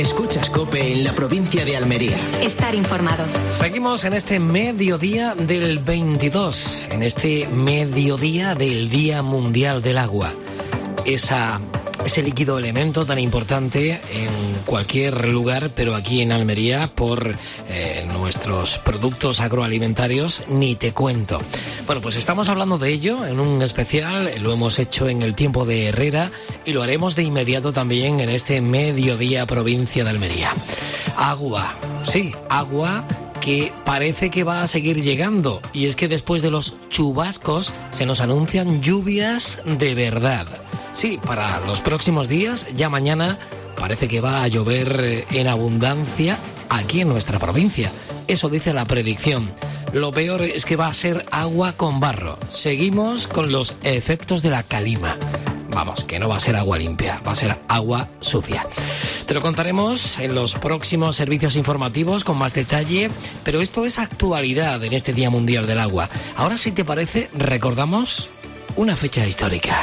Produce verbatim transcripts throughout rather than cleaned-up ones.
Escuchas COPE en la provincia de Almería. Estar informado. Seguimos en este mediodía del veintidós, en este mediodía del Día Mundial del Agua. Esa, ese líquido elemento tan importante en cualquier lugar, pero aquí en Almería, por eh, nuestros productos agroalimentarios, ni te cuento. Bueno, pues estamos hablando de ello en un especial, lo hemos hecho en el tiempo de Herrera y lo haremos de inmediato también en este mediodía provincia de Almería. Agua, sí, agua que parece que va a seguir llegando, y es que después de los chubascos se nos anuncian lluvias de verdad. Sí, para los próximos días, ya mañana, parece que va a llover en abundancia aquí en nuestra provincia. Eso dice la predicción. Lo peor es que va a ser agua con barro. Seguimos con los efectos de la calima. Vamos, que no va a ser agua limpia, va a ser agua sucia. Te lo contaremos en los próximos servicios informativos con más detalle, pero esto es actualidad en este Día Mundial del Agua. Ahora, si te parece, recordamos una fecha histórica.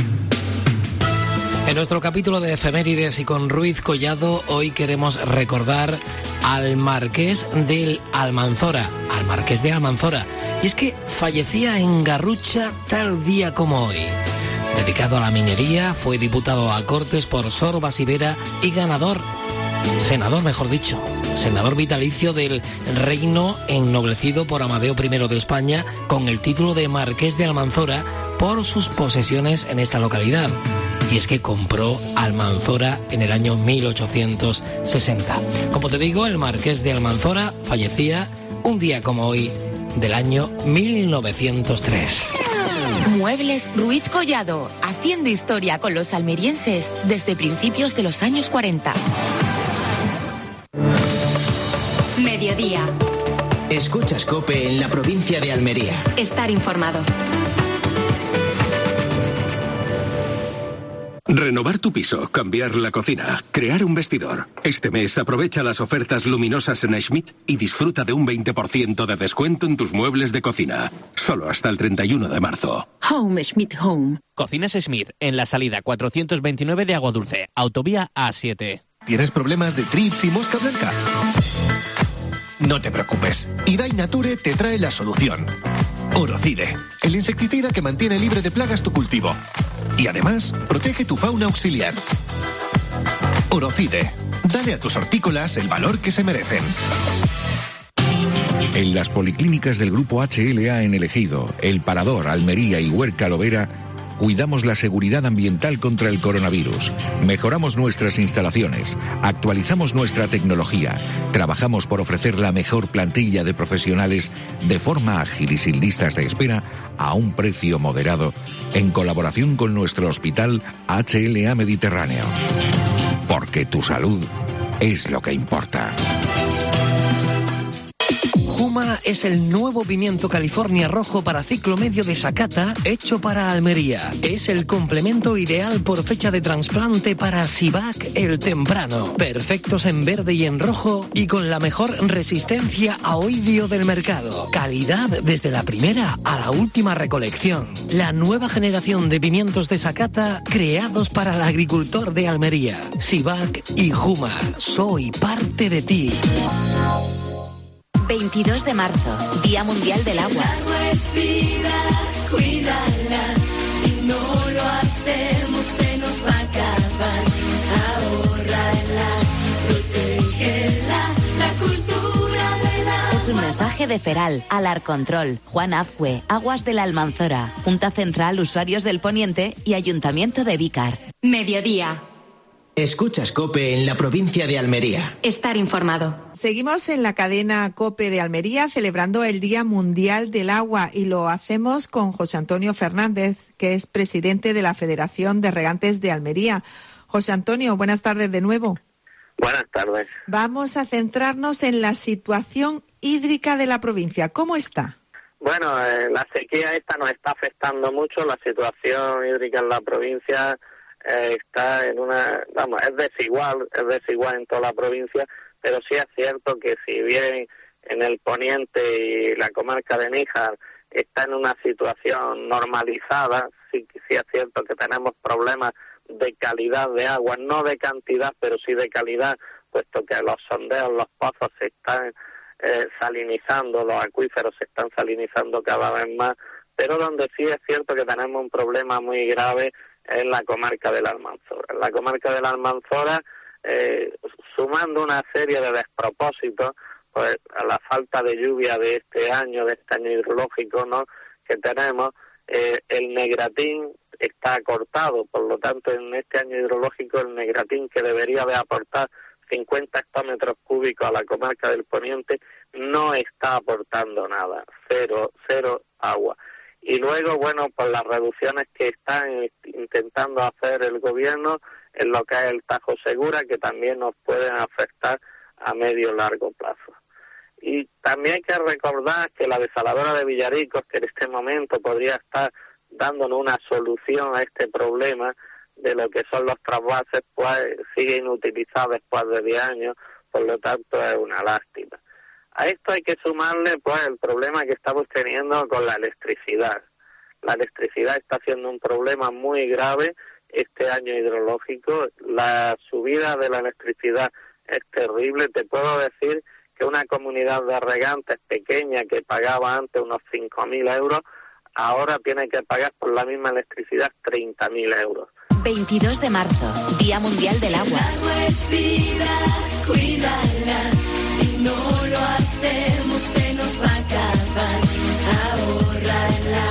En nuestro capítulo de efemérides y con Ruiz Collado, hoy queremos recordar al Marqués del Almanzora, al Marqués de Almanzora. Y es que fallecía en Garrucha tal día como hoy. Dedicado a la minería, fue diputado a Cortes por Sor Basivera y ganador, senador mejor dicho, senador vitalicio del reino ennoblecido por Amadeo primero de España con el título de Marqués de Almanzora por sus posesiones en esta localidad. Y es que compró Almanzora en el año mil ochocientos sesenta. Como te digo, el Marqués de Almanzora fallecía un día como hoy del año mil novecientos tres. Muebles Ruiz Collado, haciendo historia con los almerienses desde principios de los años cuarenta. Mediodía. Escuchas COPE en la provincia de Almería. Estar informado. Renovar tu piso, cambiar la cocina, crear un vestidor. Este mes aprovecha las ofertas luminosas en Schmidt y disfruta de un veinte por ciento de descuento en tus muebles de cocina. Solo hasta el treinta y uno de marzo. Home Schmidt Home. Cocinas Schmidt, en la salida cuatrocientos veintinueve de Agua Dulce, autovía A siete. ¿Tienes problemas de trips y mosca blanca? No te preocupes. Idai Nature te trae la solución. Orocide, el insecticida que mantiene libre de plagas tu cultivo. Y además, protege tu fauna auxiliar. Orocide, dale a tus hortícolas el valor que se merecen. En las policlínicas del Grupo H L A en El Ejido, El Parador, Almería y Huerca Lovera, cuidamos la seguridad ambiental contra el coronavirus. Mejoramos nuestras instalaciones, actualizamos nuestra tecnología, trabajamos por ofrecer la mejor plantilla de profesionales de forma ágil y sin listas de espera a un precio moderado, en colaboración con nuestro hospital H L A Mediterráneo. Porque tu salud es lo que importa. Juma es el nuevo pimiento California rojo para ciclo medio de Sakata, hecho para Almería. Es el complemento ideal por fecha de trasplante para Sivac el temprano. Perfectos en verde y en rojo y con la mejor resistencia a oidio del mercado. Calidad desde la primera a la última recolección. La nueva generación de pimientos de Sakata creados para el agricultor de Almería. Sivac y Juma, soy parte de ti. veintidós de marzo, Día Mundial del Agua. El agua es vida, cuídala. Si no lo hacemos, se nos va a acabar. Ahórrala, protégela, la cultura del agua. Es un mensaje de Feral, Alarcontrol, Juan Azcue, Aguas de la Almanzora, Junta Central Usuarios del Poniente y Ayuntamiento de Vícar. Mediodía. Escuchas COPE en la provincia de Almería. Estar informado. Seguimos en la cadena COPE de Almería celebrando el Día Mundial del Agua y lo hacemos con José Antonio Fernández, que es presidente de la Federación de Regantes de Almería. José Antonio, buenas tardes de nuevo. Buenas tardes. Vamos a centrarnos en la situación hídrica de la provincia. ¿Cómo está? Bueno, eh, la sequía esta nos está afectando mucho. La situación hídrica en la provincia eh, está en una, vamos, es desigual, es desigual en toda la provincia, pero sí es cierto que si bien en el poniente y la comarca de Níjar está en una situación normalizada, sí, sí es cierto que tenemos problemas de calidad de agua, no de cantidad, pero sí de calidad, puesto que los sondeos, los pozos se están eh, salinizando, los acuíferos se están salinizando cada vez más, pero donde sí es cierto que tenemos un problema muy grave es en la comarca de la Almanzora. En la comarca de la Almanzora, eh, sumando una serie de despropósitos, pues a la falta de lluvia de este año, de este año hidrológico, ¿no?, que tenemos, eh, el Negratín está cortado, por lo tanto en este año hidrológico el Negratín, que debería de aportar cincuenta hectómetros cúbicos a la comarca del Poniente, no está aportando nada, cero, cero agua. Y luego, bueno, pues las reducciones que están intentando hacer el gobierno en lo que es el Tajo Segura, que también nos pueden afectar a medio y largo plazo. Y también hay que recordar que la desaladora de Villaricos, que en este momento podría estar dándonos una solución a este problema de lo que son los trasvases, pues sigue inutilizada después de diez años, por lo tanto es una lástima. A esto hay que sumarle pues el problema que estamos teniendo con la electricidad. La electricidad está siendo un problema muy grave este año hidrológico. La subida de la electricidad es terrible. Te puedo decir que una comunidad de regantes pequeña que pagaba antes unos cinco mil euros, ahora tiene que pagar por la misma electricidad treinta mil euros. veintidós de marzo, Día Mundial del Agua. El agua es vida, cuídala. Si no lo hacemos se nos va a acabar. Ahórrala,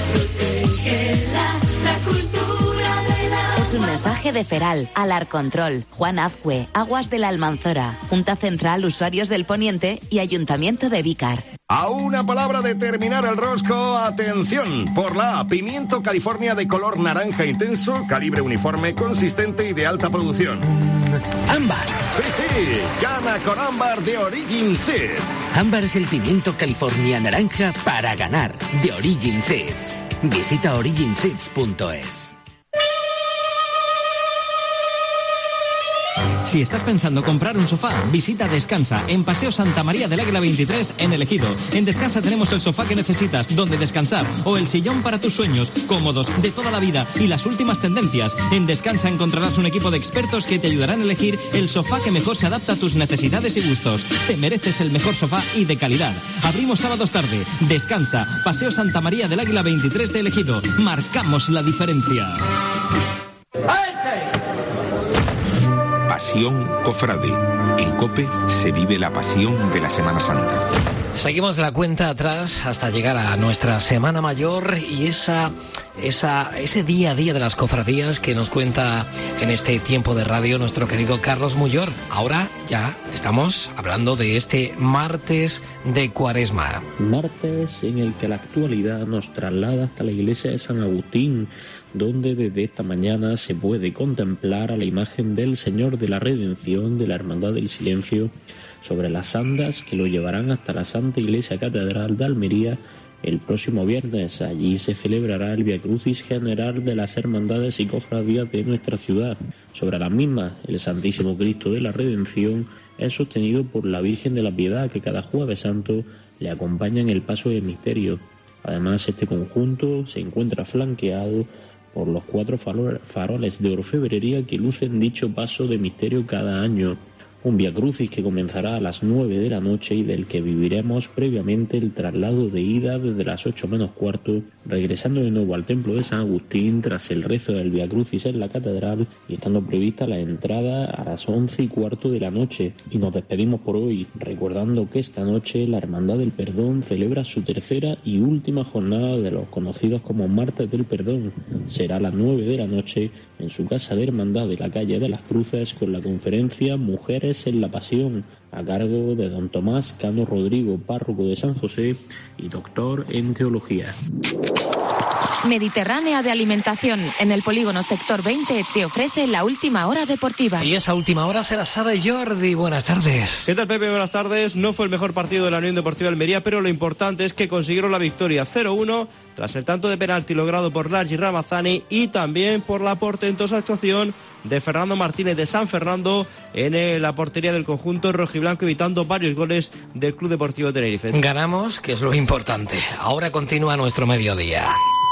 protégela, la cultura del agua. Es un mensaje de Feral, Alarcontrol, Juan Azcue, Aguas de la Almanzora, Junta Central Usuarios del Poniente y Ayuntamiento de Vícar. A una palabra de terminar el rosco, atención, por la A, pimiento California de color naranja intenso, calibre uniforme, consistente y de alta producción. ¡Ámbar! Sí, sí, gana con ámbar de Origin Seeds. Ámbar es el pimiento California naranja para ganar, de Origin Seeds. Visita origin seeds punto es. Si estás pensando comprar un sofá, visita Descansa, en Paseo Santa María del Águila veintitrés, en El Ejido. En Descansa tenemos el sofá que necesitas, donde descansar, o el sillón para tus sueños, cómodos, de toda la vida y las últimas tendencias. En Descansa encontrarás un equipo de expertos que te ayudarán a elegir el sofá que mejor se adapta a tus necesidades y gustos. Te mereces el mejor sofá y de calidad. Abrimos sábados tarde. Descansa, Paseo Santa María del Águila veintitrés de El Ejido. Marcamos la diferencia. Pasión Cofrade. En COPE se vive la pasión de la Semana Santa. Seguimos la cuenta atrás hasta llegar a nuestra Semana Mayor y esa, esa, ese día a día de las cofradías que nos cuenta en este tiempo de radio nuestro querido Carlos Muyor. Ahora ya estamos hablando de este martes de Cuaresma. Martes en el que la actualidad nos traslada hasta la iglesia de San Agustín, donde desde esta mañana se puede contemplar a la imagen del Señor de la Redención de la Hermandad del Silencio sobre las andas que lo llevarán hasta la Santa Iglesia Catedral de Almería el próximo viernes. Allí se celebrará el Vía Crucis General de las Hermandades y Cofradías de nuestra ciudad. Sobre las mismas, el Santísimo Cristo de la Redención es sostenido por la Virgen de la Piedad, que cada Jueves Santo le acompaña en el paso del misterio. Además, este conjunto se encuentra flanqueado por los cuatro faroles de orfebrería que lucen dicho paso de misterio cada año. Un Vía Crucis que comenzará a las nueve de la noche y del que viviremos previamente el traslado de ida desde las ocho menos cuarto, regresando de nuevo al templo de San Agustín tras el rezo del Vía Crucis en la catedral y estando prevista la entrada a las once y cuarto de la noche. Y nos despedimos por hoy, recordando que esta noche la Hermandad del Perdón celebra su tercera y última jornada de los conocidos como Martes del Perdón. Será a las nueve de la noche en su casa de hermandad de la calle de las Cruces con la conferencia Mujeres en la Pasión, a cargo de don Tomás Cano Rodrigo, párroco de San José y doctor en teología. Mediterránea de Alimentación, en el polígono Sector veinte, te ofrece la última hora deportiva. Y esa última hora se la sabe Jordi. Buenas tardes. ¿Qué tal, Pepe? Buenas tardes. No fue el mejor partido de la Unión Deportiva Almería, pero lo importante es que consiguieron la victoria cero uno tras el tanto de penalti logrado por Largi Ramazani y también por la portentosa actuación de Fernando Martínez de San Fernando en la portería del conjunto rojiblanco, evitando varios goles del Club Deportivo Tenerife. Ganamos, que es lo importante. Ahora continúa nuestro mediodía.